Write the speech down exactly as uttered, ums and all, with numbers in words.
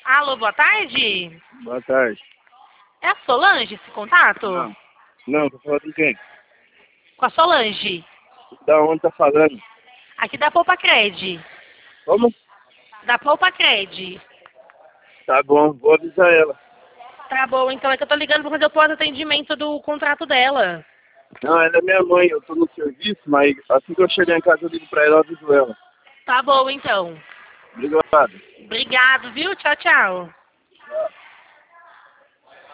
Alô, boa tarde. Boa tarde. É a Solange esse contato? Não. Não, tô falando com quem? Com a Solange. Da onde tá falando? Aqui da Poupa Cred. Como? Da Poupa Cred. Tá bom, vou avisar ela. Tá bom, então é que eu tô ligando pra fazer o pós-atendimento do contrato dela. Não, ela é minha mãe, eu tô no serviço, mas assim que eu chegar em casa eu ligo pra ela e aviso ela. Tá bom, então. Obrigado. Obrigado, viu? Tchau, tchau.